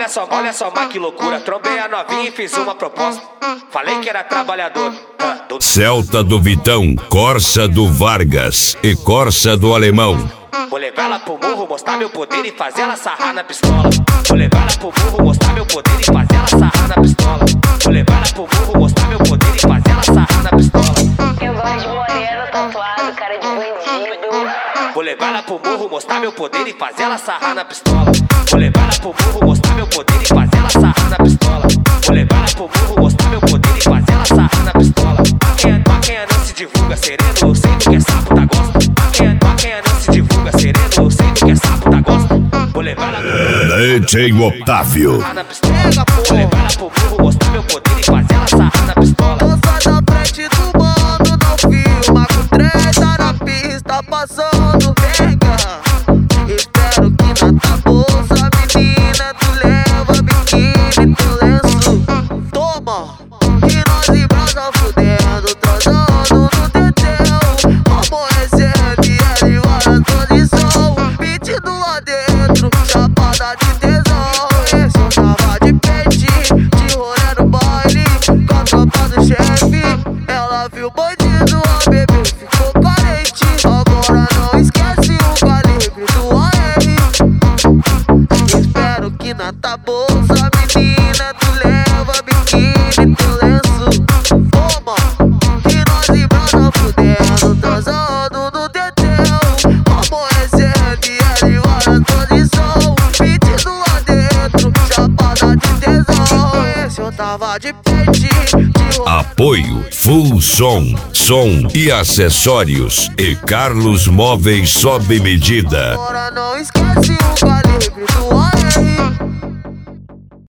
olha só, mas que loucura. Trombei a novinha e fiz uma proposta. Falei que era trabalhador. Celta do Vitão, Corsa do Vargas e Corsa do Alemão. Vou levar ela pro morro, mostrar meu poder e fazer ela sarrar na pistola. Vou levar ela pro morro, mostrar meu poder e fazer ela sarrar na pistola. Vou levar ela pro morro, mostrar meu poder e fazer ela sarrar na pistola. Eu gosto de moreno, tatuado, cara de bandido. Vou levar ela pro morro, mostrar meu poder e fazer ela sarrar na pistola. Vou levar ela pro morro, mostrar meu poder e fazer ela sarrar na pistola. Vou levar ela pro morro, mostrar meu poder e fazer ela sarrar na pistola. Pra quem não se divulga sereno, eu sei do que é sapo da gosta. Pra quem não se divulga sereno, eu sei do que é sapo da gosta. Vou levar ela DJ Otávio. na pistola. Vou levar ela pro morro, mostrar meu poder e fazer ela sarrar na pistola. Eu saio da frente do mano, não filma com treta na pista passando. Pega, espero que na tua bolsa, menina, tu leva biquíni, teu lenço. Toma, que nós embrasa fudendo, transando no teteu. Aborrecendo e ele vai na posição. Metido lá dentro, chapada de tesão. Esse eu tava de peitinho, de rolê no baile, com a tropa do chefe. Ela viu o bandido, a bebê ficou carente. Agora não esquece o calibre do AR. Espero que na tua bolsa, menina, tu leva biquíni, teu lenço. Toma, que nós embrasa fudendo, transando no teteu. Aborrecendo e ele vai na posição. Metido lá dentro, chapada de tesão. Esse eu tava de peitinho, de rolê. Apoio Full Som e acessórios e Carlos Móveis sob medida. Agora não esquece o